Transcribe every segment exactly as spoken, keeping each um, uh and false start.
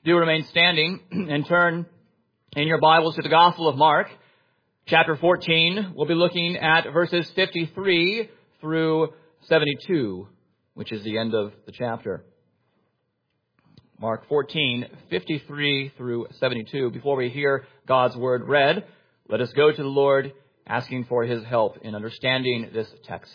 do remain standing and turn in your Bibles to the Gospel of Mark, chapter fourteen. We'll be looking at verses fifty-three through seventy-two, which is the end of the chapter. Mark fourteen, fifty-three through seventy-two. Before we hear God's word read, let us go to the Lord, asking for his help in understanding this text.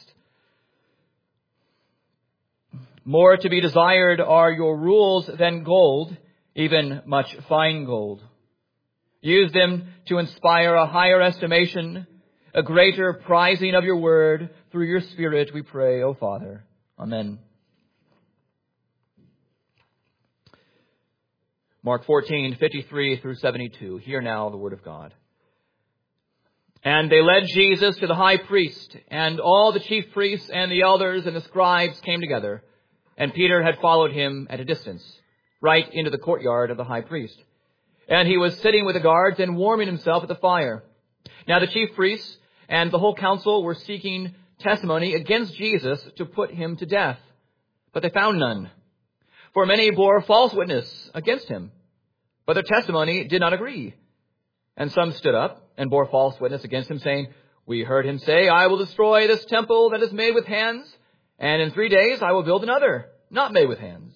More to be desired are your rules than gold, even much fine gold. Use them to inspire a higher estimation, a greater prizing of your word. Through your Spirit we pray, O Father. Amen. Mark fourteen, fifty-three through seventy-two. Hear now the word of God. And they led Jesus to the high priest, and all the chief priests and the elders and the scribes came together. And Peter had followed him at a distance, right into the courtyard of the high priest. And he was sitting with the guards and warming himself at the fire. Now the chief priests and the whole council were seeking testimony against Jesus to put him to death. But they found none. For many bore false witness against him, but their testimony did not agree. And some stood up and bore false witness against him, saying, We heard him say, I will destroy this temple that is made with hands, and in three days I will build another, not made with hands.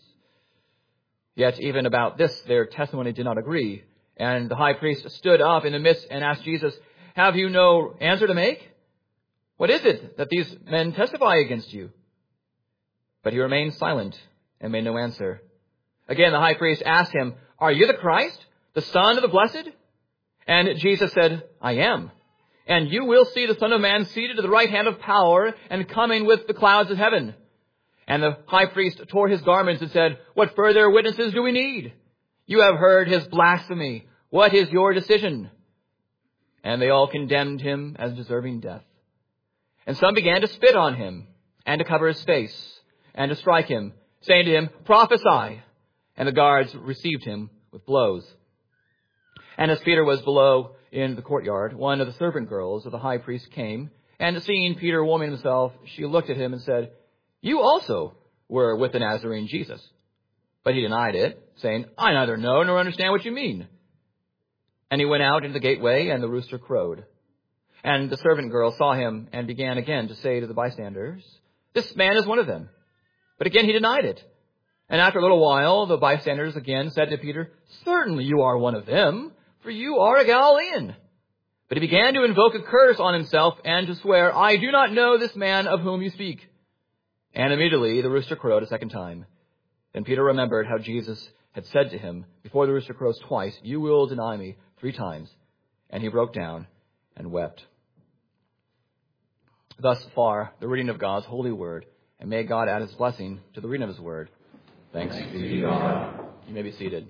Yet even about this their testimony did not agree. And the high priest stood up in the midst and asked Jesus, Have you no answer to make? What is it that these men testify against you? But he remained silent and made no answer. Again the high priest asked him, Are you the Christ, the Son of the Blessed? And Jesus said, I am. And you will see the Son of Man seated at the right hand of power and coming with the clouds of heaven. And the high priest tore his garments and said, What further witnesses do we need? You have heard his blasphemy. What is your decision? And they all condemned him as deserving death. And some began to spit on him and to cover his face and to strike him, saying to him, Prophesy. And the guards received him with blows. And as Peter was below in the courtyard, one of the servant girls of the high priest came, and seeing Peter warming himself, she looked at him and said, You also were with the Nazarene Jesus. But he denied it, saying, I neither know nor understand what you mean. And he went out into the gateway, and the rooster crowed. And the servant girl saw him and began again to say to the bystanders, This man is one of them. But again he denied it. And after a little while, the bystanders again said to Peter, Certainly you are one of them, for you are a Galilean. But he began to invoke a curse on himself and to swear, I do not know this man of whom you speak. And immediately the rooster crowed a second time. Then Peter remembered how Jesus had said to him, Before the rooster crows twice, you will deny me three times. And he broke down and wept. Thus far, the reading of God's holy word. And may God add his blessing to the reading of his word. Thanks, Thanks be to God. God. You may be seated.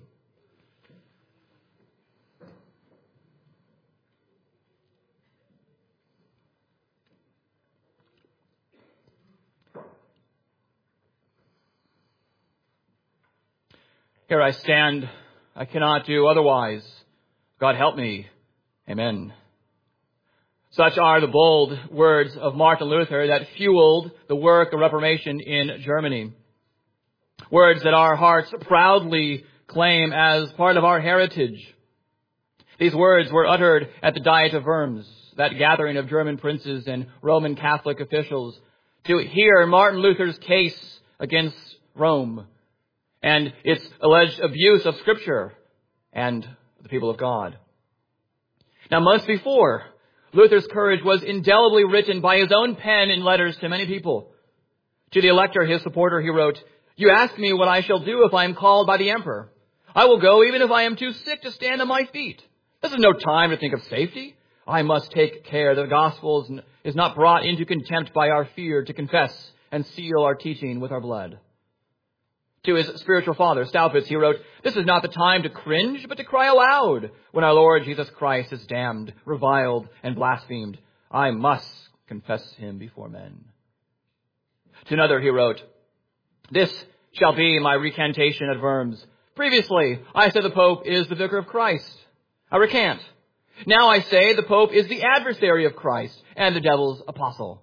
Here I stand. I cannot do otherwise. God help me. Amen. Such are the bold words of Martin Luther that fueled the work of Reformation in Germany. Words that our hearts proudly claim as part of our heritage. These words were uttered at the Diet of Worms, that gathering of German princes and Roman Catholic officials, to hear Martin Luther's case against Rome and its alleged abuse of Scripture and the people of God. Now, months before, Luther's courage was indelibly written by his own pen in letters to many people. To the elector, his supporter, he wrote, You ask me what I shall do if I am called by the emperor. I will go even if I am too sick to stand on my feet. This is no time to think of safety. I must take care that the gospel is not brought into contempt by our fear to confess and seal our teaching with our blood. To his spiritual father, Staupitz, he wrote, This is not the time to cringe, but to cry aloud. When our Lord Jesus Christ is damned, reviled, and blasphemed, I must confess him before men. To another he wrote, This shall be my recantation at Worms. Previously, I said the Pope is the vicar of Christ. I recant. Now I say the Pope is the adversary of Christ and the devil's apostle.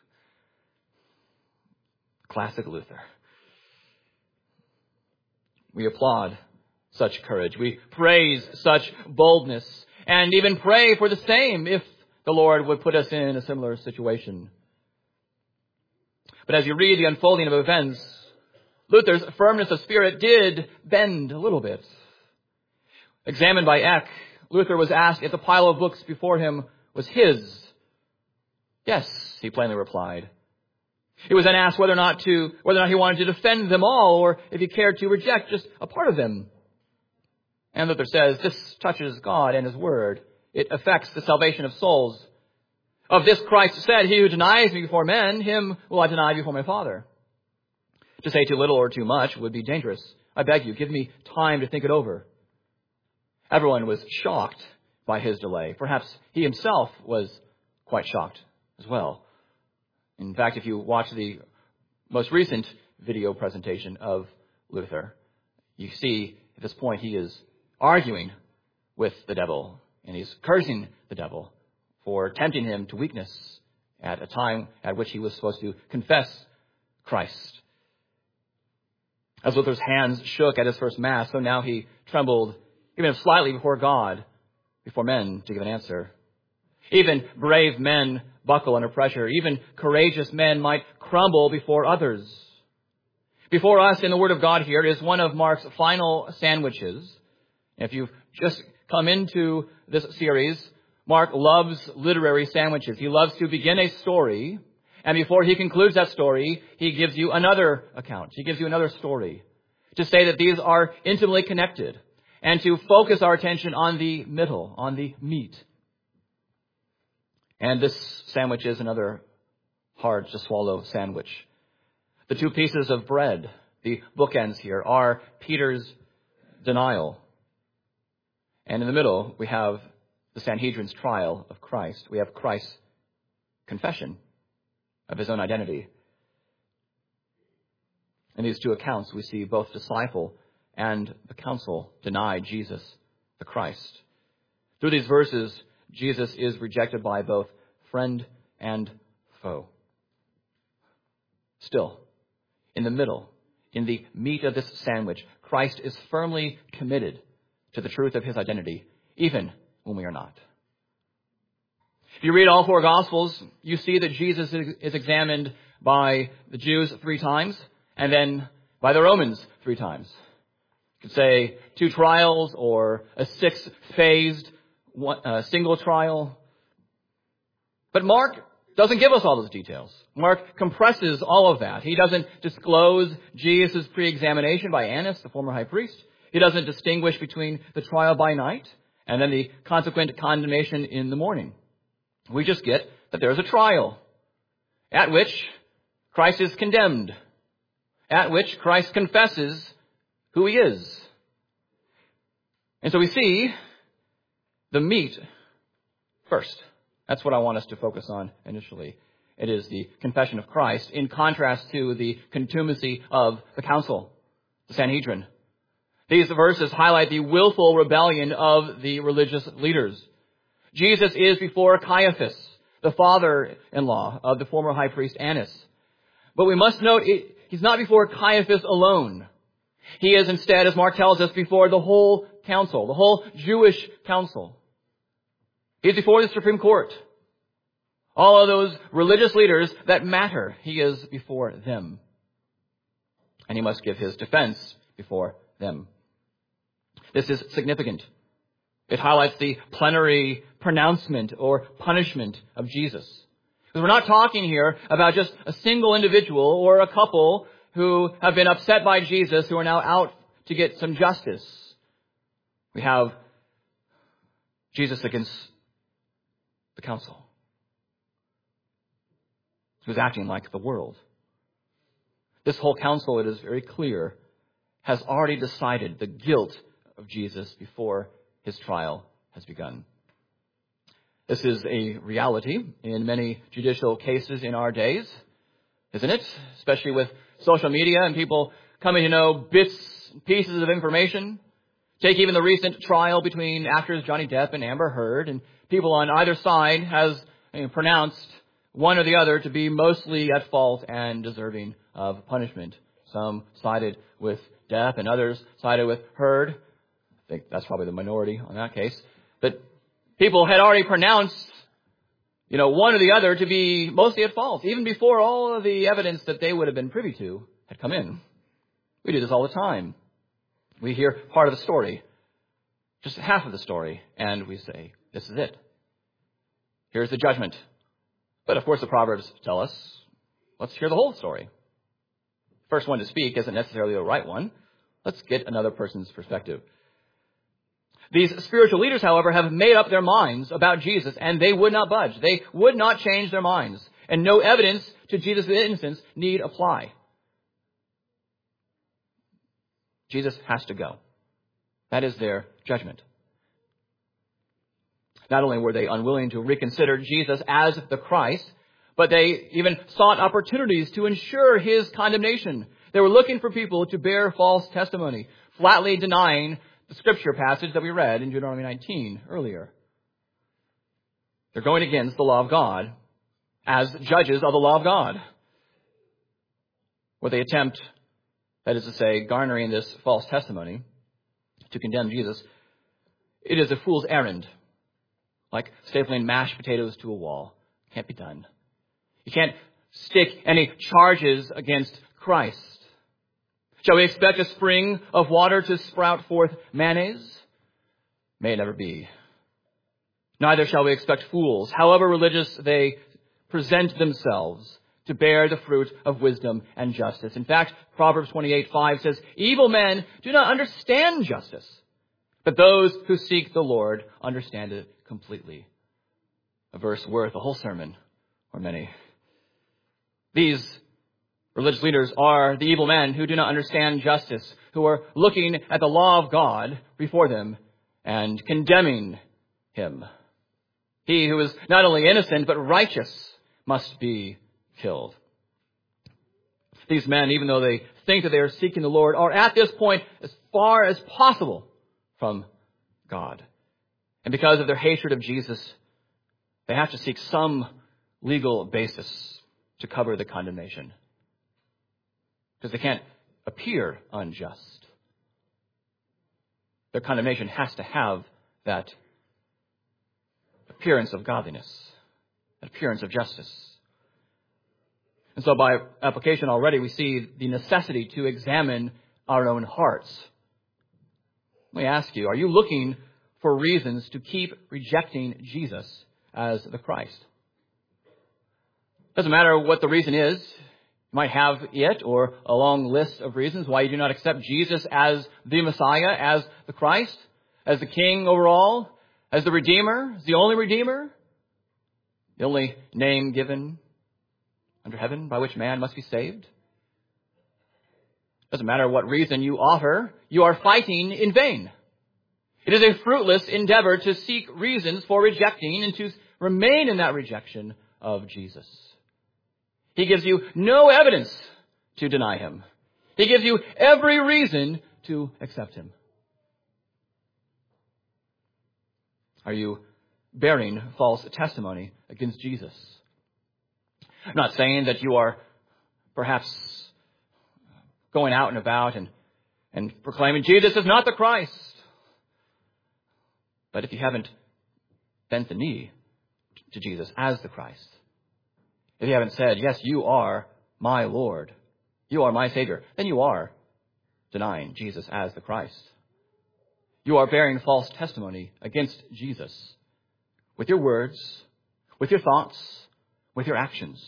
Classic Luther. We applaud such courage. We praise such boldness and even pray for the same if the Lord would put us in a similar situation. But as you read the unfolding of events, Luther's firmness of spirit did bend a little bit. Examined by Eck, Luther was asked if the pile of books before him was his. Yes, he plainly replied. He was then asked whether or not to, whether or not he wanted to defend them all, or if he cared to reject just a part of them. And Luther says, this touches God and His Word. It affects the salvation of souls. Of this Christ said, he who denies me before men, him will I deny before my Father. To say too little or too much would be dangerous. I beg you, give me time to think it over. Everyone was shocked by his delay. Perhaps he himself was quite shocked as well. In fact, if you watch the most recent video presentation of Luther, you see at this point he is arguing with the devil, and he's cursing the devil for tempting him to weakness at a time at which he was supposed to confess Christ. As Luther's hands shook at his first Mass, so now he trembled even slightly before God, before men to give an answer. Even brave men buckle under pressure. Even courageous men might crumble before others. Before us in the Word of God here is one of Mark's final sandwiches. If you've just come into this series, Mark loves literary sandwiches. He loves to begin a story, and before he concludes that story, he gives you another account. He gives you another story to say that these are intimately connected and to focus our attention on the middle, on the meat. And this sandwich is another hard to swallow sandwich. The two pieces of bread, the bookends here, are Peter's denial. And in the middle, we have the Sanhedrin's trial of Christ. We have Christ's confession of his own identity. In these two accounts, we see both disciple and the council deny Jesus, the Christ. Through these verses, Jesus is rejected by both friend and foe. Still, in the middle, in the meat of this sandwich, Christ is firmly committed to the truth of his identity, even when we are not. If you read all four Gospels, you see that Jesus is examined by the Jews three times, and then by the Romans three times. You could say two trials or a six-phased one, uh, single trial. But Mark doesn't give us all those details. Mark compresses all of that. He doesn't disclose Jesus' pre-examination by Annas, the former high priest. He doesn't distinguish between the trial by night and then the consequent condemnation in the morning. We just get that there's a trial at which Christ is condemned, at which Christ confesses who he is. And so we see the meat first. That's what I want us to focus on initially. It is the confession of Christ in contrast to the contumacy of the council, the Sanhedrin. These verses highlight the willful rebellion of the religious leaders. Jesus is before Caiaphas, the father-in-law of the former high priest Annas. But we must note, he's not before Caiaphas alone. He is instead, as Mark tells us, before the whole council, the whole Jewish council. He is before the Supreme Court. All of those religious leaders that matter, he is before them. And he must give his defense before them. This is significant. It highlights the plenary pronouncement or punishment of Jesus. Because we're not talking here about just a single individual or a couple who have been upset by Jesus who are now out to get some justice. We have Jesus against the council, who's acting like the world. This whole council, it is very clear, has already decided the guilt of Jesus before his trial has begun. This is a reality in many judicial cases in our days, isn't it? Especially with social media and people coming to know bits and pieces of information. Take even the recent trial between actors Johnny Depp and Amber Heard, and people on either side has you know, pronounced one or the other to be mostly at fault and deserving of punishment. Some sided with deaf, and others sided with heard. I think that's probably the minority on that case. But people had already pronounced, you know, one or the other to be mostly at fault, even before all of the evidence that they would have been privy to had come in. We do this all the time. We hear part of the story, just half of the story, and we say, this is it. Here's the judgment. But of course the Proverbs tell us, let's hear the whole story. First one to speak isn't necessarily the right one. Let's get another person's perspective. These spiritual leaders, however, have made up their minds about Jesus, and they would not budge. They would not change their minds. And no evidence to Jesus' innocence need apply. Jesus has to go. That is their judgment. Not only were they unwilling to reconsider Jesus as the Christ, but they even sought opportunities to ensure his condemnation. They were looking for people to bear false testimony, flatly denying the scripture passage that we read in Deuteronomy nineteen earlier. They're going against the law of God as judges of the law of God. Where they attempt, that is to say, garnering this false testimony to condemn Jesus, it is a fool's errand. Like stapling mashed potatoes to a wall. Can't be done. You can't stick any charges against Christ. Shall we expect a spring of water to sprout forth mayonnaise? May it never be. Neither shall we expect fools, however religious they present themselves, to bear the fruit of wisdom and justice. In fact, Proverbs twenty-eight five says, evil men do not understand justice, but those who seek the Lord understand it completely. A verse worth a whole sermon, or many. These religious leaders are the evil men who do not understand justice, who are looking at the law of God before them and condemning him. He who is not only innocent but righteous must be killed. These men, even though they think that they are seeking the Lord, are at this point as far as possible from God. And because of their hatred of Jesus, they have to seek some legal basis to cover the condemnation. Because they can't appear unjust. Their condemnation has to have that appearance of godliness, that appearance of justice. And so by application already, we see the necessity to examine our own hearts. Let me ask you, are you looking for reasons to keep rejecting Jesus as the Christ? Doesn't matter what the reason is. You might have it or a long list of reasons why you do not accept Jesus as the Messiah, as the Christ, as the King over all, as the Redeemer, as the only Redeemer, the only name given under heaven by which man must be saved. Doesn't matter what reason you offer, you are fighting in vain. It is a fruitless endeavor to seek reasons for rejecting and to remain in that rejection of Jesus. He gives you no evidence to deny him. He gives you every reason to accept him. Are you bearing false testimony against Jesus? I'm not saying that you are perhaps going out and about and, and proclaiming Jesus is not the Christ. But if you haven't bent the knee to Jesus as the Christ, if you haven't said, yes, you are my Lord, you are my Savior, then you are denying Jesus as the Christ. You are bearing false testimony against Jesus with your words, with your thoughts, with your actions.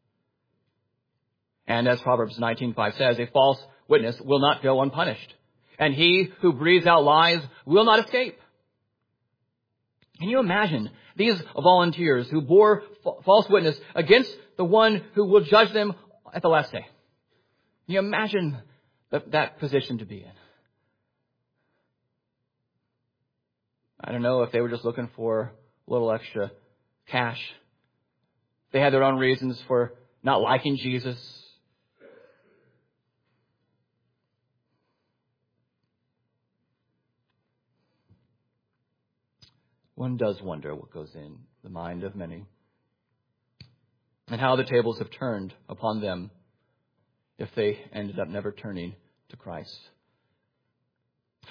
And as Proverbs nineteen five says, a false witness will not go unpunished, and he who breathes out lies will not escape. Can you imagine these volunteers who bore f- false witness against the one who will judge them at the last day? Can you imagine the, that position to be in? I don't know if they were just looking for a little extra cash. They had their own reasons for not liking Jesus. One does wonder what goes in the mind of many and how the tables have turned upon them if they ended up never turning to Christ.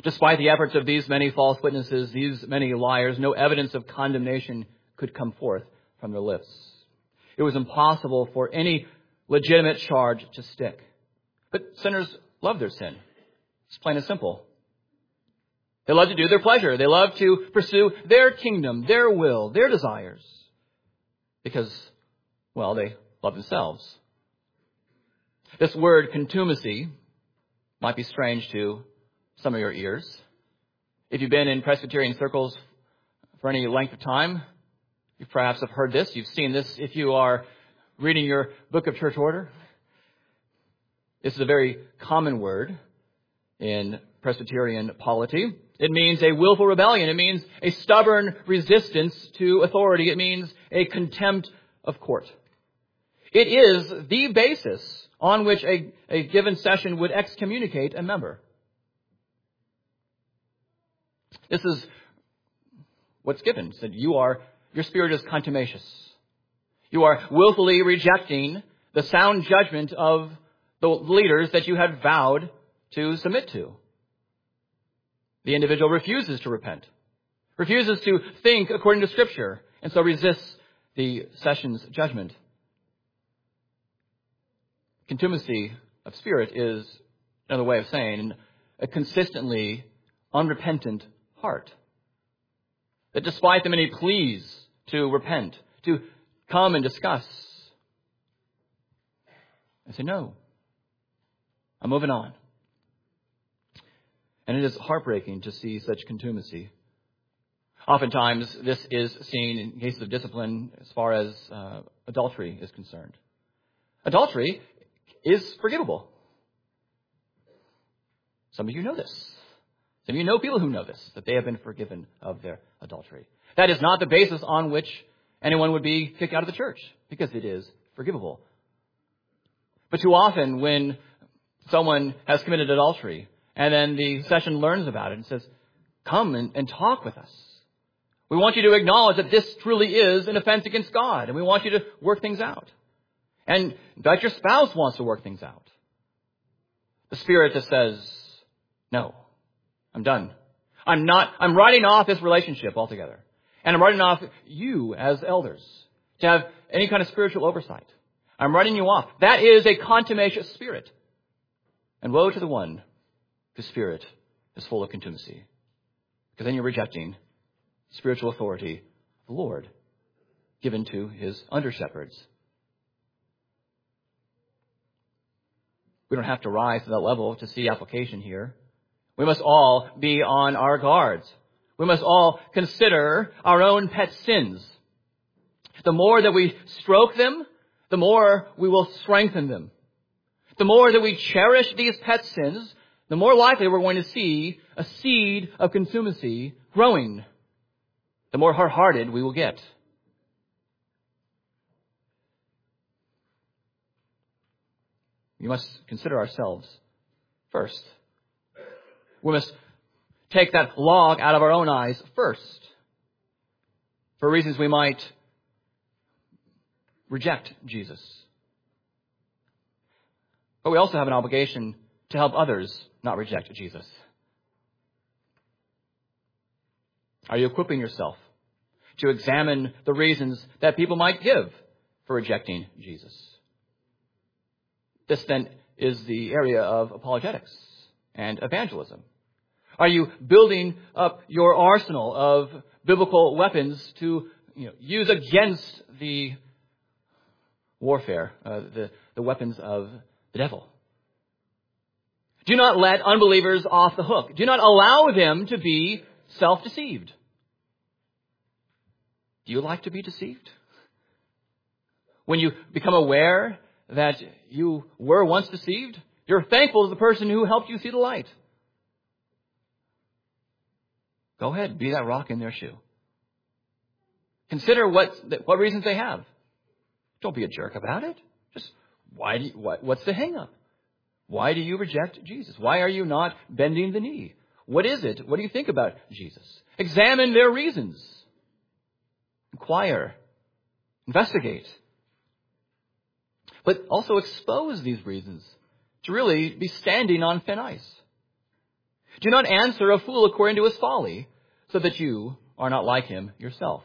Despite the efforts of these many false witnesses, these many liars, no evidence of condemnation could come forth from their lips. It was impossible for any legitimate charge to stick. But sinners love their sin. It's plain and simple. They love to do their pleasure. They love to pursue their kingdom, their will, their desires. Because, well, they love themselves. This word contumacy might be strange to some of your ears. If you've been in Presbyterian circles for any length of time, you perhaps have heard this. You've seen this if you are reading your book of church order. This is a very common word in Presbyterian polity. It means a willful rebellion. It means a stubborn resistance to authority. It means a contempt of court. It is the basis on which a, a given session would excommunicate a member. This is what's given. That you are, your spirit is contumacious. You are willfully rejecting the sound judgment of the leaders that you had vowed to submit to. The individual refuses to repent, refuses to think according to Scripture, and so resists the session's judgment. Contumacy of spirit is another way of saying a consistently unrepentant heart. That despite the many pleas to repent, to come and discuss, I say, no, I'm moving on. And it is heartbreaking to see such contumacy. Oftentimes, this is seen in cases of discipline as far as uh, adultery is concerned. Adultery is forgivable. Some of you know this. Some of you know people who know this, that they have been forgiven of their adultery. That is not the basis on which anyone would be kicked out of the church, because it is forgivable. But too often, when someone has committed adultery, and then the session learns about it and says, come and, and talk with us. We want you to acknowledge that this truly is an offense against God, and we want you to work things out. And that your spouse wants to work things out. The spirit that says, no, I'm done. I'm not, I'm writing off this relationship altogether. And I'm writing off you as elders to have any kind of spiritual oversight. I'm writing you off. That is a contumacious spirit. And woe to the one whose spirit is full of contumacy. Because then you're rejecting spiritual authority of the Lord given to his under-shepherds. We don't have to rise to that level to see application here. We must all be on our guards. We must all consider our own pet sins. The more that we stroke them, the more we will strengthen them. The more that we cherish these pet sins, the more likely we're going to see a seed of contumacy growing. The more hard-hearted we will get. We must consider ourselves first. We must take that log out of our own eyes first. For reasons we might reject Jesus. But we also have an obligation to help others not reject Jesus. Are you equipping yourself to examine the reasons that people might give for rejecting Jesus? This then is the area of apologetics and evangelism. Are you building up your arsenal of biblical weapons to, you know, use against the warfare, uh, the, the weapons of the devil? Do not let unbelievers off the hook. Do not allow them to be self-deceived. Do you like to be deceived? When you become aware that you were once deceived, you're thankful to the person who helped you see the light. Go ahead, be that rock in their shoe. Consider what what reasons they have. Don't be a jerk about it. Just why do you, what, what's the hang up? Why do you reject Jesus? Why are you not bending the knee? What is it? What do you think about Jesus? Examine their reasons. Inquire. Investigate. But also expose these reasons to really be standing on thin ice. Do not answer a fool according to his folly, so that you are not like him yourself.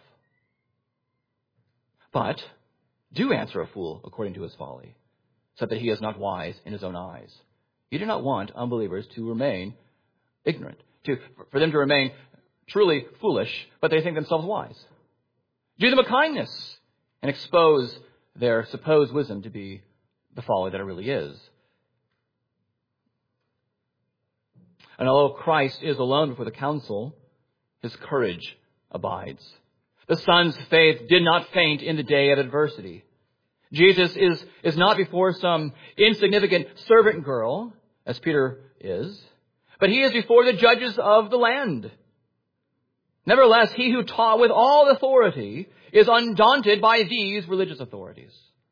But do answer a fool according to his folly, so that he is not wise in his own eyes. You do not want unbelievers to remain ignorant, to, for them to remain truly foolish, but they think themselves wise. Do them a kindness and expose their supposed wisdom to be the folly that it really is. And although Christ is alone before the council, his courage abides. The Son's faith did not faint in the day of adversity. Jesus is, is not before some insignificant servant girl, as Peter is, but he is before the judges of the land. Nevertheless, he who taught with all authority is undaunted by these religious authorities.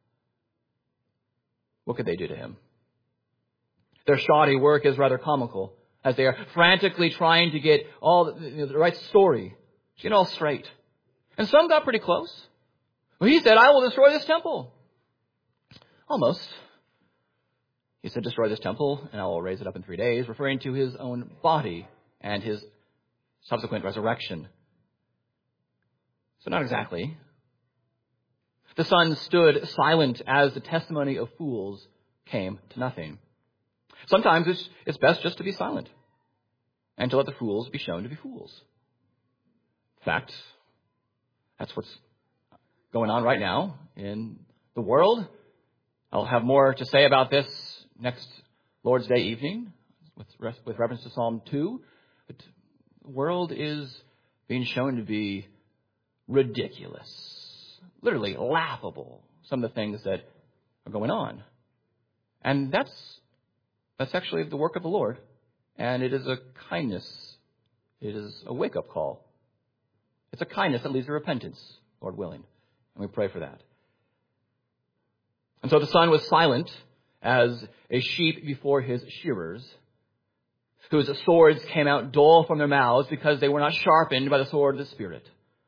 What could they do to him? Their shoddy work is rather comical, as they are frantically trying to get all the, you know, the right story, get all straight. And some got pretty close. Well, he said, I will destroy this temple. Almost. He said, destroy this temple, and I will raise it up in three days, referring to his own body and his subsequent resurrection. So not exactly. The Son stood silent as the testimony of fools came to nothing. Sometimes it's, it's best just to be silent and to let the fools be shown to be fools. In fact, that's what's going on right now in the world. I'll have more to say about this next Lord's Day evening with, with reference to Psalm two. But the world is being shown to be ridiculous, literally laughable, some of the things that are going on. And that's that's actually the work of the Lord. And it is a kindness. It is a wake-up call. It's a kindness that leads to repentance, Lord willing. And we pray for that. And so the Son was silent as a sheep before his shearers, whose swords came out dull from their mouths because they were not sharpened by the sword of the Spirit.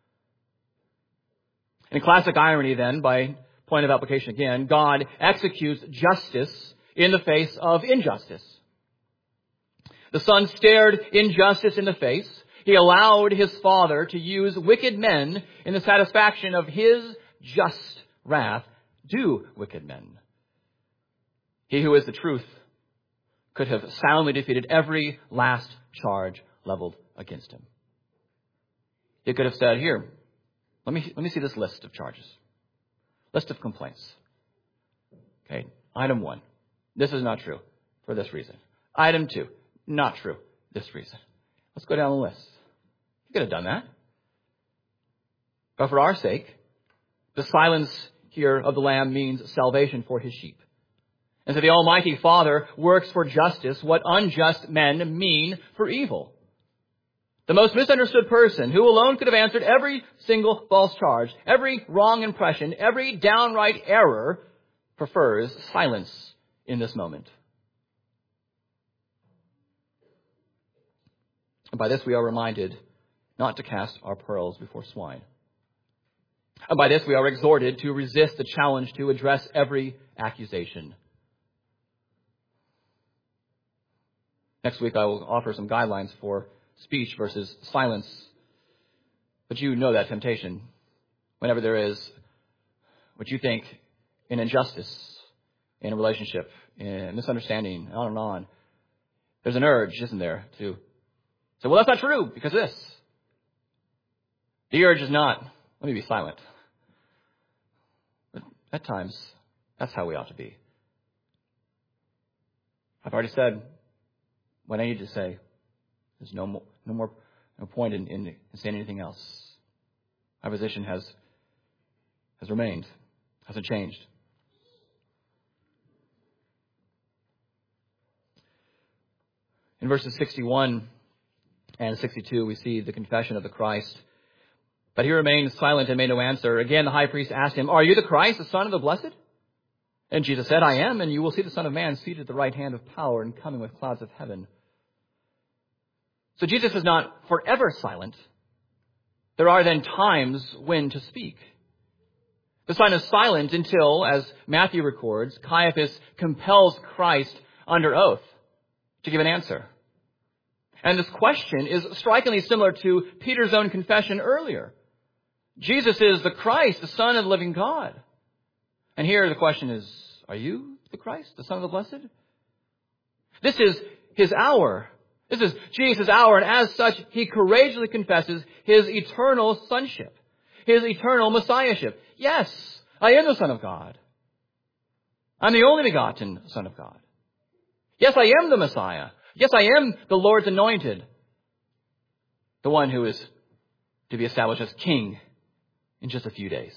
In classic irony then, by point of application again, God executes justice in the face of injustice. The Son stared injustice in the face. He allowed his Father to use wicked men in the satisfaction of his just wrath due wicked men. He who is the truth could have soundly defeated every last charge leveled against him. He could have said, here, let me, let me see this list of charges. List of complaints. Okay, item one. This is not true for this reason. Item two, not true, this reason. Let's go down the list. You could have done that. But for our sake, the silence here of the Lamb means salvation for his sheep. And so the Almighty Father works for justice what unjust men mean for evil. The most misunderstood person who alone could have answered every single false charge, every wrong impression, every downright error, prefers silence in this moment. And by this we are reminded not to cast our pearls before swine. And by this we are exhorted to resist the challenge to address every accusation. Next week I will offer some guidelines for speech versus silence. But you know that temptation. Whenever there is what you think an injustice in a relationship, in a misunderstanding, on and on, there's an urge, isn't there, to say, well, that's not true because of this. The urge is not, let me be silent. But at times, that's how we ought to be. I've already said what I need to say. There's no more, no more no point in, in, in saying anything else. My position has has remained, hasn't changed. In verses sixty-one and sixty-two, we see the confession of the Christ. But he remained silent and made no answer. Again, the high priest asked him, are you the Christ, the Son of the Blessed? And Jesus said, I am, and you will see the Son of Man seated at the right hand of power and coming with clouds of heaven. So Jesus is not forever silent. There are then times when to speak. The Son is silent until, as Matthew records, Caiaphas compels Christ under oath to give an answer. And this question is strikingly similar to Peter's own confession earlier. Jesus is the Christ, the Son of the living God. And here the question is, are you the Christ, the Son of the Blessed? This is his hour. This is Jesus' hour, and as such, he courageously confesses his eternal sonship, his eternal messiahship. Yes, I am the Son of God. I'm the only begotten Son of God. Yes, I am the Messiah. Yes, I am the Lord's anointed, the one who is to be established as king in just a few days.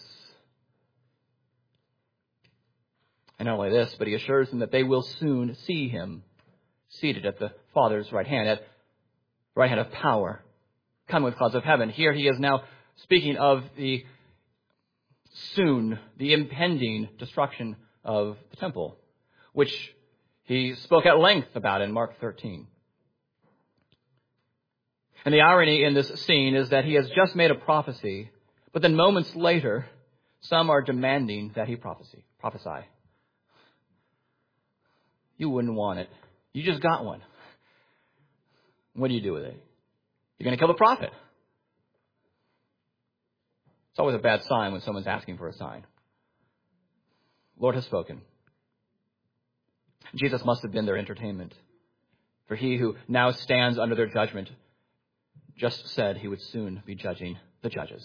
And not only this, but he assures them that they will soon see him seated at the Father's right hand, at the right hand of power, coming with clouds of heaven. Here he is now speaking of the soon, the impending destruction of the temple, which he spoke at length about in Mark thirteen. And the irony in this scene is that he has just made a prophecy, but then moments later, some are demanding that he prophesy, prophesy. You wouldn't want it. You just got one. What do you do with it? You're going to kill the prophet. It's always a bad sign when someone's asking for a sign. Lord has spoken. Jesus must have been their entertainment. For he who now stands under their judgment just said he would soon be judging the judges.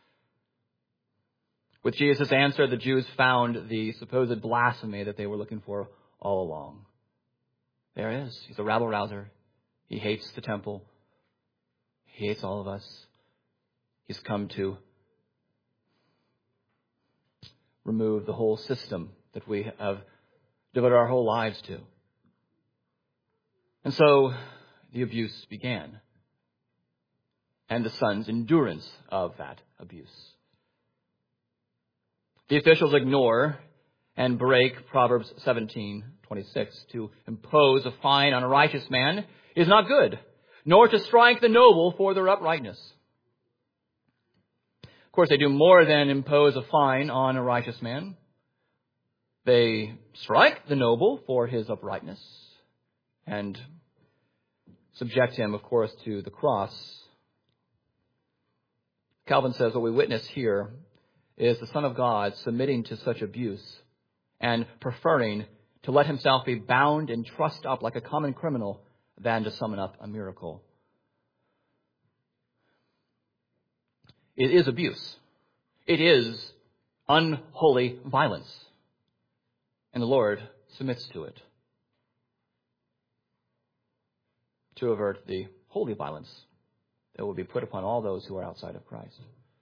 With Jesus' answer, the Jews found the supposed blasphemy that they were looking for all along. There he is. He's a rabble-rouser. He hates the temple. He hates all of us. He's come to remove the whole system that we have devoted our whole lives to. And so the abuse began, and the son's endurance of that abuse. The officials ignore and break Proverbs seventeen twenty-six. To impose a fine on a righteous man is not good, nor to strike the noble for their uprightness. Of course, they do more than impose a fine on a righteous man. They strike the noble for his uprightness and subject him, of course, to the cross. Calvin says what we witness here is the Son of God submitting to such abuse and preferring to let himself be bound and trussed up like a common criminal than to summon up a miracle. It is abuse. It is unholy violence. And the Lord submits to it to avert the holy violence that will be put upon all those who are outside of Christ.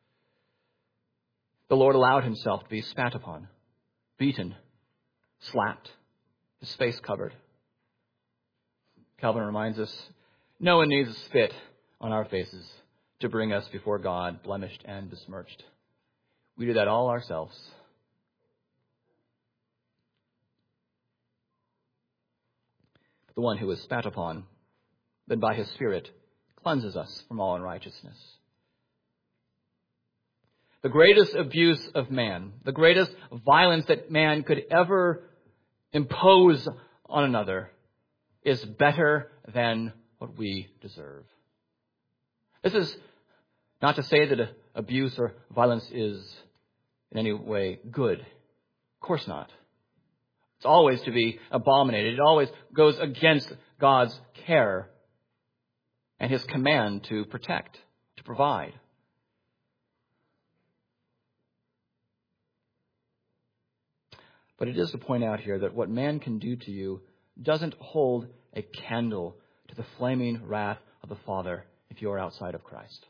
The Lord allowed himself to be spat upon, beaten, slapped, his face covered. Calvin reminds us, no one needs to spit on our faces to bring us before God blemished and besmirched. We do that all ourselves. But the one who is spat upon, then by his Spirit cleanses us from all unrighteousness. The greatest abuse of man, the greatest violence that man could ever impose on another, is better than what we deserve. This is not to say that abuse or violence is in any way good. Of course not. It's always to be abominated. It always goes against God's care and his command to protect, to provide. But it is to point out here that what man can do to you doesn't hold a candle to the flaming wrath of the Father if you are outside of Christ.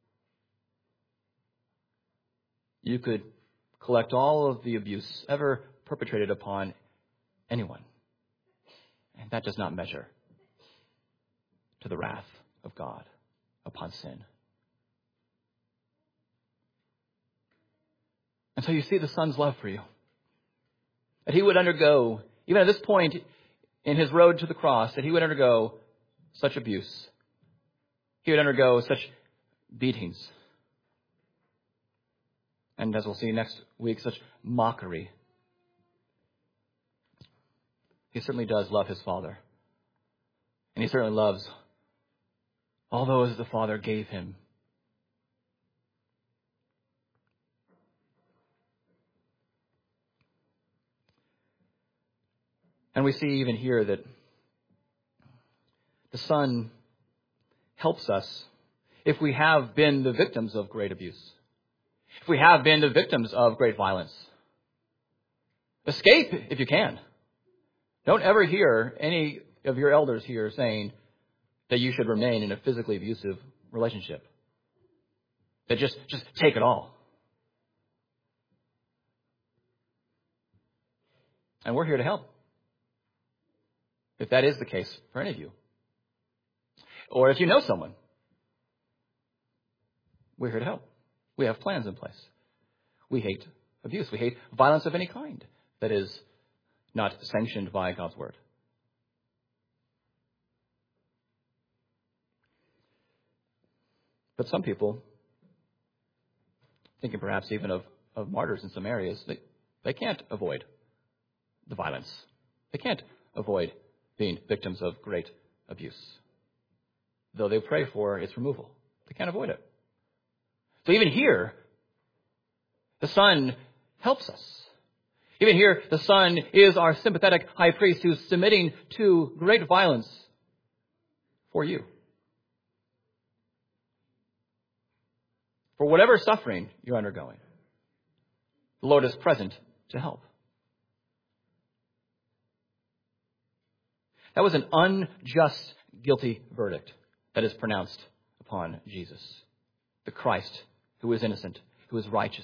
You could collect all of the abuse ever perpetrated upon anyone, and that does not measure to the wrath of God upon sin. And so you see the Son's love for you. That he would undergo, even at this point in his road to the cross, that he would undergo such abuse. He would undergo such beatings. And as we'll see next week, such mockery. He certainly does love his Father. And he certainly loves all those the Father gave him. And we see even here that the Son helps us if we have been the victims of great abuse, if we have been the victims of great violence. Escape if you can. Don't ever hear any of your elders here saying that you should remain in a physically abusive relationship. That just, just take it all. And we're here to help. If that is the case for any of you. Or if you know someone, we're here to help. We have plans in place. We hate abuse. We hate violence of any kind that is not sanctioned by God's word. But some people, thinking perhaps even of, of martyrs in some areas, they, they can't avoid the violence. They can't avoid being victims of great abuse, though they pray for its removal. They can't avoid it. So even here, the Son helps us. Even here, the Son is our sympathetic high priest who's submitting to great violence for you. For whatever suffering you're undergoing, the Lord is present to help. That was an unjust, guilty verdict that is pronounced upon Jesus, the Christ who is innocent, who is righteous.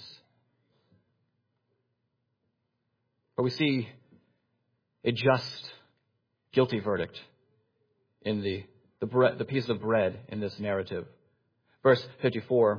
But we see a just, guilty verdict in the, the, bre- the piece of bread in this narrative. Verse fifty-four,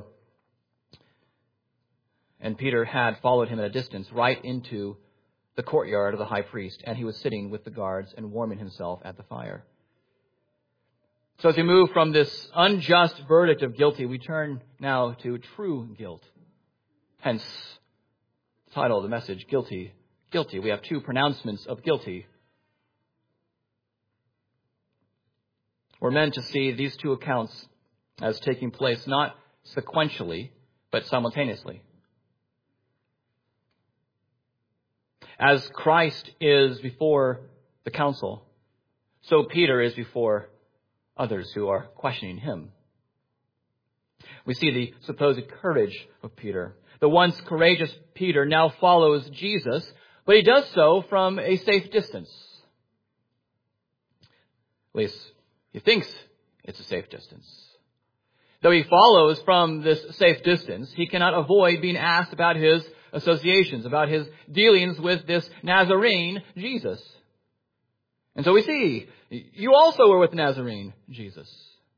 and Peter had followed him at a distance right into the courtyard of the high priest, and he was sitting with the guards and warming himself at the fire. So as we move from this unjust verdict of guilty, we turn now to true guilt. Hence, the title of the message, Guilty, Guilty. We have two pronouncements of guilty. We're meant to see these two accounts as taking place not sequentially, but simultaneously. As Christ is before the council, so Peter is before others who are questioning him. We see the supposed courage of Peter. The once courageous Peter now follows Jesus, but he does so from a safe distance. At least he thinks it's a safe distance. Though he follows from this safe distance, he cannot avoid being asked about his associations, about his dealings with this Nazarene, Jesus. And so we see, you also were with Nazarene, Jesus.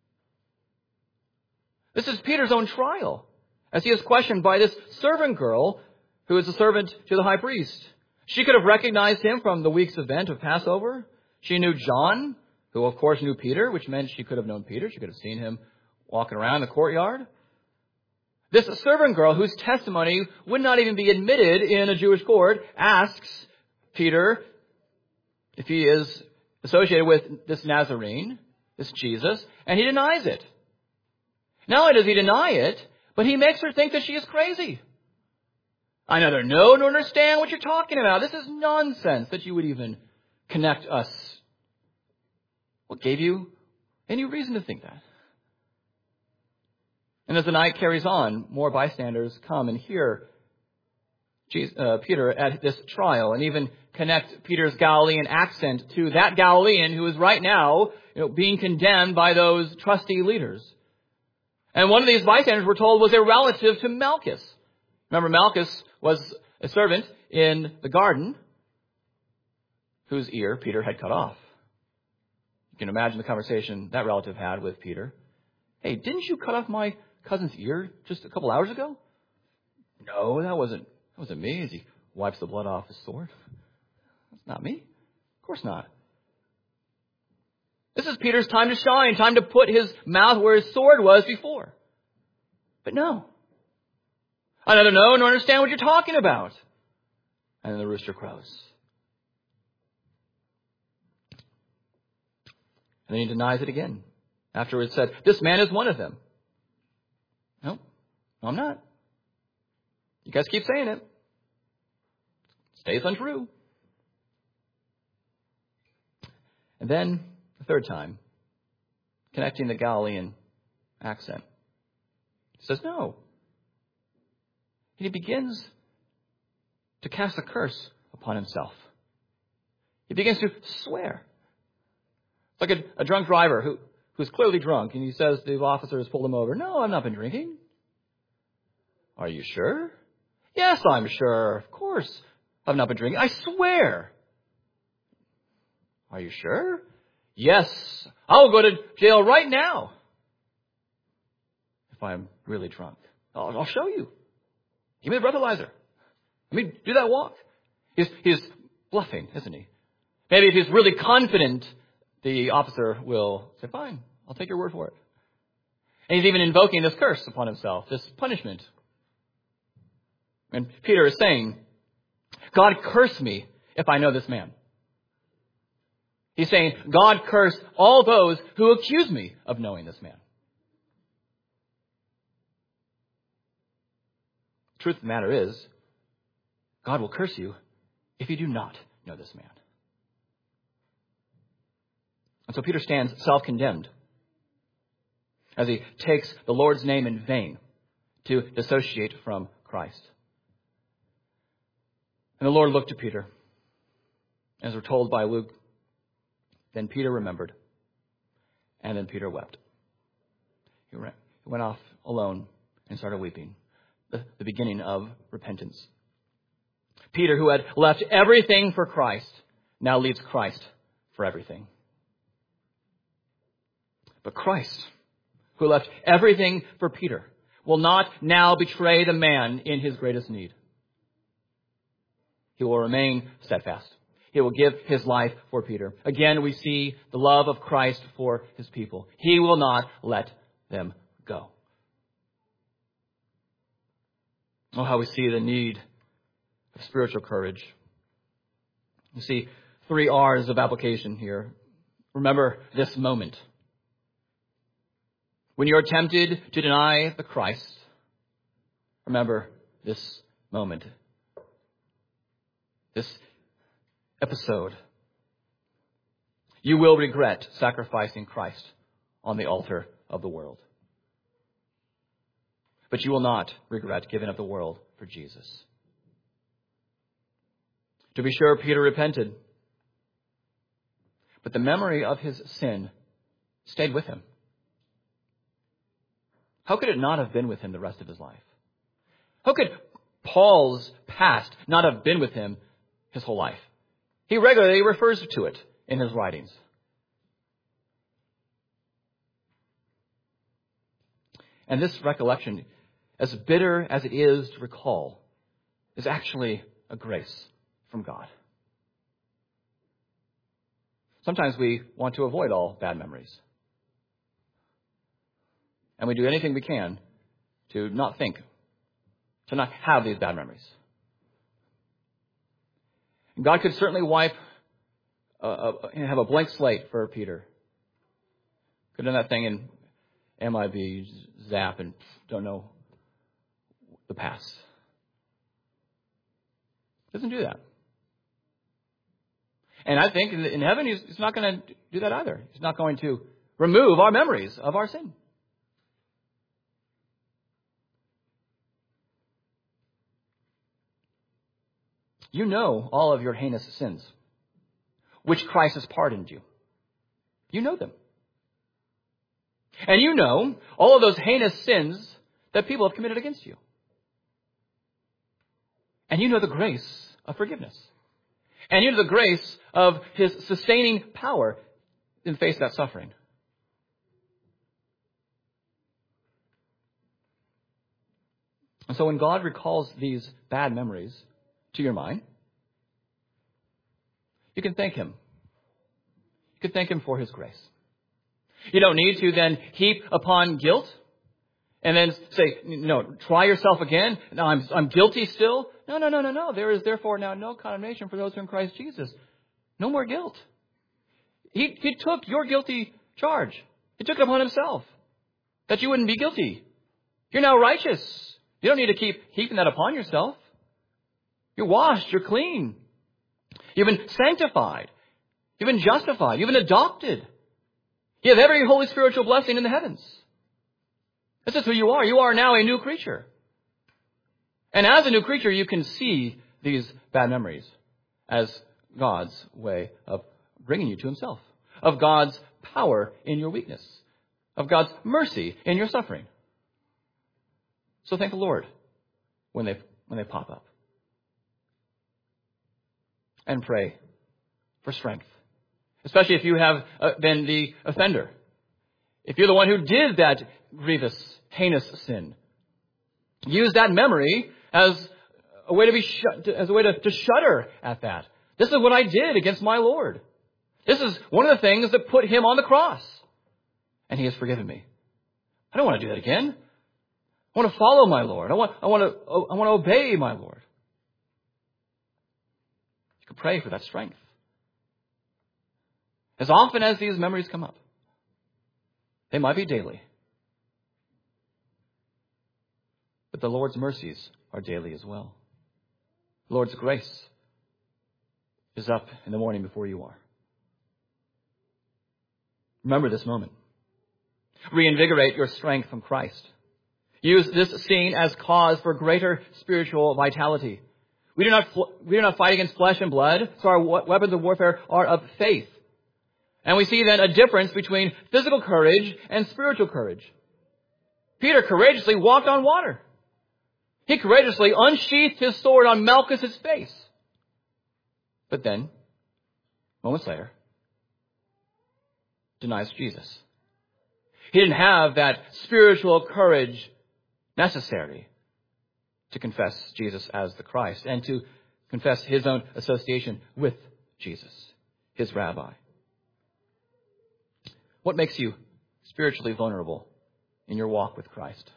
This is Peter's own trial, as he is questioned by this servant girl who is a servant to the high priest. She could have recognized him from the week's event of Passover. She knew John, who of course knew Peter, which meant she could have known Peter. She could have seen him walking around the courtyard. This servant girl, whose testimony would not even be admitted in a Jewish court, asks Peter if he is associated with this Nazarene, this Jesus, and he denies it. Not only does he deny it, but he makes her think that she is crazy. I neither know nor understand what you're talking about. This is nonsense that you would even connect us. What gave you any reason to think that? And as the night carries on, more bystanders come and hear Jesus, uh, Peter at this trial, and even connect Peter's Galilean accent to that Galilean who is right now, you know, being condemned by those trusty leaders. And one of these bystanders, we're told, was a relative to Malchus. Remember, Malchus was a servant in the garden whose ear Peter had cut off. You can imagine the conversation that relative had with Peter. Hey, didn't you cut off my cousin's ear just a couple hours ago? No, that wasn't that wasn't me, as he wipes the blood off his sword. That's not me. Of course not. This is Peter's time to shine, time to put his mouth where his sword was before. But no. I neither know nor understand what you're talking about. And then the rooster crows. And then he denies it again. Afterwards said, this man is one of them. No, no, I'm not. You guys keep saying it. Stays untrue. And then, the third time, connecting the Galilean accent, he says, no. And he begins to cast a curse upon himself. He begins to swear. It's like a, a drunk driver who, who's clearly drunk, and he says to the officers, pull him over, no, I've not been drinking. Are you sure? Yes, I'm sure. Of course, I've not been drinking. I swear. Are you sure? Yes, I'll go to jail right now if I'm really drunk. I'll, I'll show you. Give me the breathalyzer. Let me do that walk. He's, he's bluffing, isn't he? Maybe if he's really confident, the officer will say, fine, I'll take your word for it. And he's even invoking this curse upon himself, this punishment. And Peter is saying, God curse me if I know this man. He's saying, God curse all those who accuse me of knowing this man. The truth of the matter is, God will curse you if you do not know this man. And so Peter stands self-condemned as he takes the Lord's name in vain to dissociate from Christ. And the Lord looked to Peter. As we're told by Luke, then Peter remembered, and then Peter wept. He went off alone and started weeping, the, the beginning of repentance. Peter, who had left everything for Christ, now leaves Christ for everything. But Christ, who left everything for Peter, will not now betray the man in his greatest need. He will remain steadfast. He will give his life for Peter. Again, we see the love of Christ for his people. He will not let them go. Oh, how we see the need of spiritual courage. You see three R's of application here. Remember this moment. When you're tempted to deny the Christ, remember this moment. This episode. You will regret sacrificing Christ on the altar of the world. But you will not regret giving up the world for Jesus. To be sure, Peter repented. But the memory of his sin stayed with him. How could it not have been with him the rest of his life? How could Paul's past not have been with him his whole life? He regularly refers to it in his writings. And this recollection, as bitter as it is to recall, is actually a grace from God. Sometimes we want to avoid all bad memories. And we do anything we can to not think, to not have these bad memories. And God could certainly wipe uh, and have a blank slate for Peter. Could have done that thing in M I B, zap, and don't know the past. Doesn't do that. And I think in heaven, he's, he's not going to do that either. He's not going to remove our memories of our sin. You know all of your heinous sins, which Christ has pardoned you. You know them. And you know all of those heinous sins that people have committed against you. And you know the grace of forgiveness. And you know the grace of his sustaining power in the face of that suffering. And so when God recalls these bad memories to your mind, you can thank him. You can thank him for his grace. You don't need to then heap upon guilt and then say, no, try yourself again. No, I'm, I'm guilty still. No, no, no, no, no. There is therefore now no condemnation for those who are in Christ Jesus. No more guilt. He, he took your guilty charge. He took it upon himself that you wouldn't be guilty. You're now righteous. You don't need to keep heaping that upon yourself. You're washed. You're clean. You've been sanctified. You've been justified. You've been adopted. You have every holy spiritual blessing in the heavens. This is who you are. You are now a new creature. And as a new creature, you can see these bad memories as God's way of bringing you to himself, of God's power in your weakness, of God's mercy in your suffering. So thank the Lord when they when they pop up. And pray for strength, especially if you have uh, been the offender. If you're the one who did that grievous, heinous sin, use that memory as a way to be sh- as a way to, to shudder at that. This is what I did against my Lord. This is one of the things that put him on the cross, and he has forgiven me. I don't want to do that again. I want to follow my Lord. I want I want to I want to obey my Lord. You can pray for that strength as often as these memories come up. They might be daily, but the Lord's mercies are daily as well. The Lord's grace is up in the morning before you are. Remember this moment. Reinvigorate your strength from Christ. Use this scene as cause for greater spiritual vitality. We do not we do not fight against flesh and blood, so our weapons of warfare are of faith. And we see then a difference between physical courage and spiritual courage. Peter courageously walked on water. He courageously unsheathed his sword on Malchus' face. But then, moments later, denies Jesus. He didn't have that spiritual courage necessary to confess Jesus as the Christ and to confess his own association with Jesus, his rabbi. What makes you spiritually vulnerable in your walk with Christ?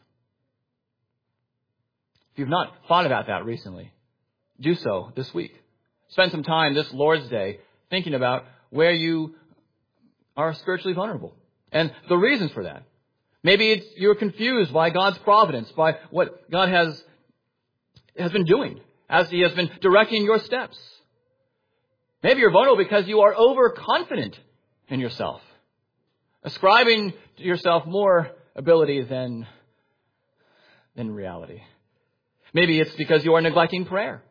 If you've not thought about that recently, do so this week. Spend some time this Lord's Day thinking about where you are spiritually vulnerable and the reasons for that. Maybe it's, you're confused by God's providence, by what God has, has been doing as he has been directing your steps. Maybe you're vulnerable because you are overconfident in yourself, ascribing to yourself more ability than, than reality. Maybe it's because you are neglecting prayer.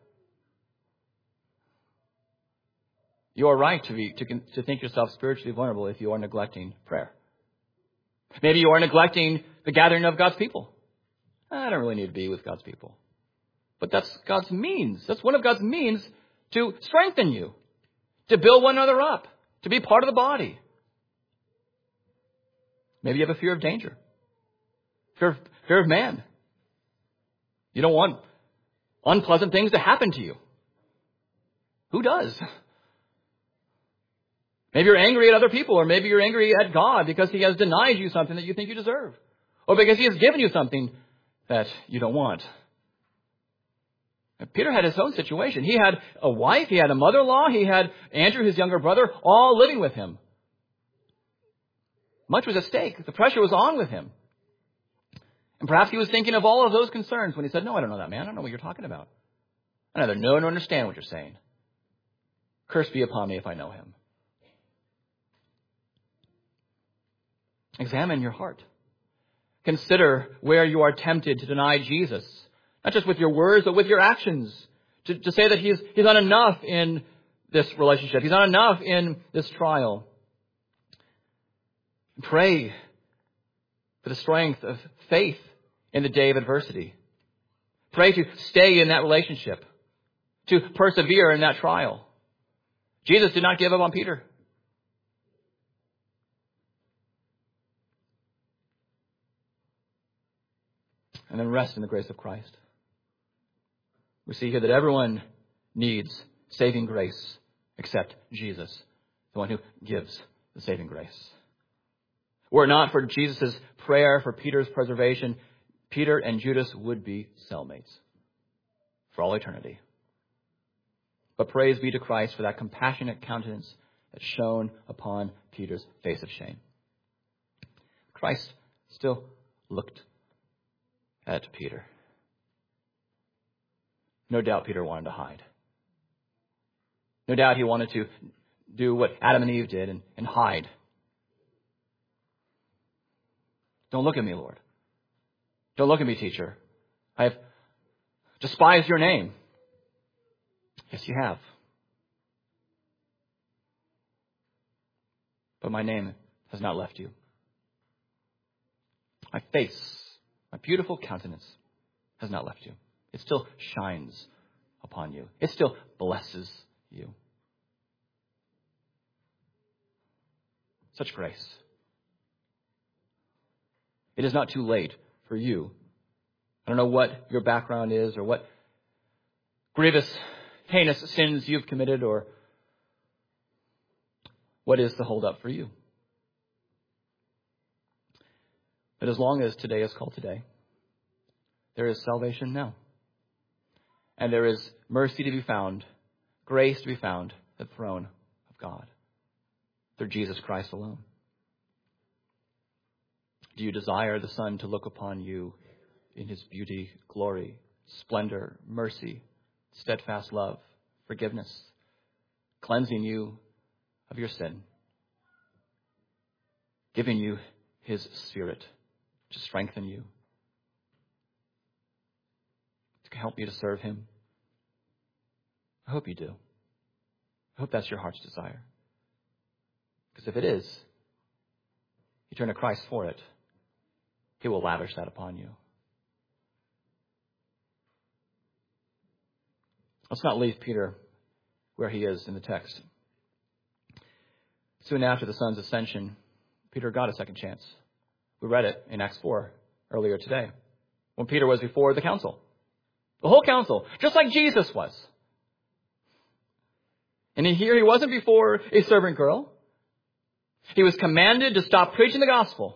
You are right to be to, to think yourself spiritually vulnerable if you are neglecting prayer. Maybe you are neglecting the gathering of God's people. I don't really need to be with God's people. But that's God's means. That's one of God's means to strengthen you, to build one another up, to be part of the body. Maybe you have a fear of danger, fear of, fear of man. You don't want unpleasant things to happen to you. Who does? Maybe you're angry at other people, or maybe you're angry at God because he has denied you something that you think you deserve, or because he has given you something that you don't want. And Peter had his own situation. He had a wife, he had a mother-in-law, he had Andrew, his younger brother, all living with him. Much was at stake. The pressure was on with him. And perhaps he was thinking of all of those concerns when he said, no, I don't know that man. I don't know what you're talking about. I neither know nor understand what you're saying. Curse be upon me if I know him. Examine your heart. Consider where you are tempted to deny Jesus, not just with your words, but with your actions, to, to say that he's, he's not enough in this relationship. He's not enough in this trial. Pray for the strength of faith in the day of adversity. Pray to stay in that relationship, to persevere in that trial. Jesus did not give up on Peter. And then rest in the grace of Christ. We see here that everyone needs saving grace except Jesus, the one who gives the saving grace. Were it not for Jesus' prayer for Peter's preservation, Peter and Judas would be cellmates for all eternity. But praise be to Christ for that compassionate countenance that shone upon Peter's face of shame. Christ still looked at Peter. No doubt Peter wanted to hide. No doubt he wanted to do what Adam and Eve did and, and hide. Don't look at me, Lord. Don't look at me, teacher. I have despised your name. Yes, you have. But my name has not left you. My face, my beautiful countenance has not left you. It still shines upon you. It still blesses you. Such grace. It is not too late for you. I don't know what your background is or what grievous, heinous sins you've committed or what is the hold up for you. But as long as today is called today, there is salvation now. And there is mercy to be found, grace to be found at the throne of God through Jesus Christ alone. Do you desire the Son to look upon you in his beauty, glory, splendor, mercy, steadfast love, forgiveness, cleansing you of your sin, giving you his Spirit to strengthen you, to help you to serve him? I hope you do. I hope that's your heart's desire. Because if it is, you turn to Christ for it. He will lavish that upon you. Let's not leave Peter where he is in the text. Soon after the Son's ascension, Peter got a second chance. We read it in Acts four earlier today, when Peter was before the council. The whole council, just like Jesus was. And in here, he wasn't before a servant girl. He was commanded to stop preaching the gospel.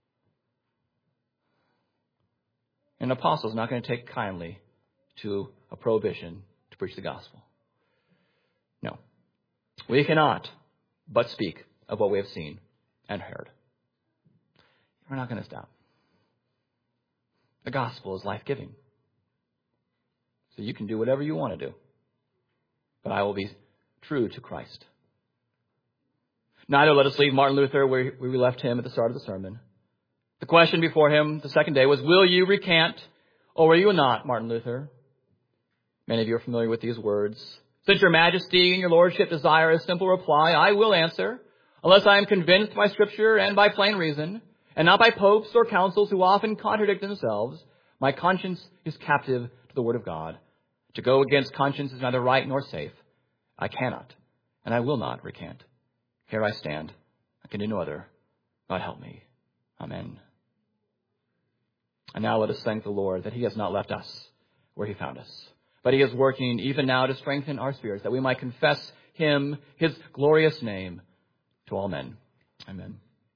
An apostle is not going to take kindly to a prohibition to preach the gospel. No. We cannot but speak of what we have seen and heard. We're not going to stop. The gospel is life-giving. So you can do whatever you want to do. But I will be true to Christ. Neither let us leave Martin Luther where we left him at the start of the sermon. The question before him the second day was, will you recant or will you not, Martin Luther? Many of you are familiar with these words. Since your majesty and your lordship desire a simple reply, I will answer, unless I am convinced by Scripture and by plain reason, and not by popes or councils who often contradict themselves. My conscience is captive to the word of God. To go against conscience is neither right nor safe. I cannot, and I will not recant. Here I stand. I can do no other. God help me. Amen. And now let us thank the Lord that he has not left us where he found us, but he is working even now to strengthen our spirits, that we might confess him, his glorious name, to all men. Amen.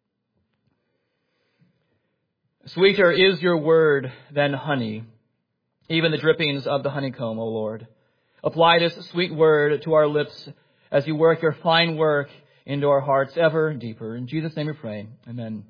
Sweeter is your word than honey, even the drippings of the honeycomb, O Lord. Apply this sweet word to our lips as you work your fine work into our hearts ever deeper. In Jesus' name we pray. Amen.